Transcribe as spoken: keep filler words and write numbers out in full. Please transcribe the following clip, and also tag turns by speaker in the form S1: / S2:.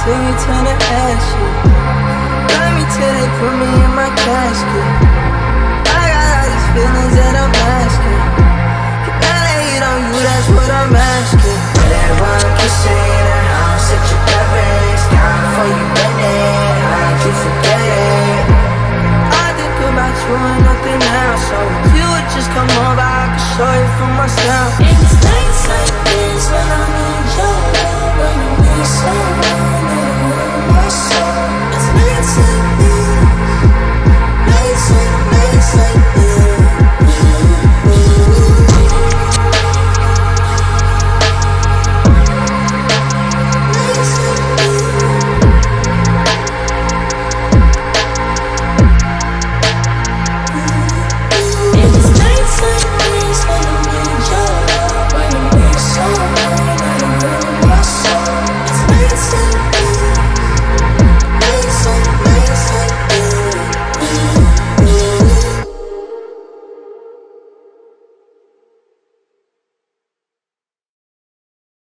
S1: then you turn to ashes. Love me till they put me in my casket. I got all these feelings that I'm asking. Can I lay it on you, that's what I'm asking. Everyone keep saying that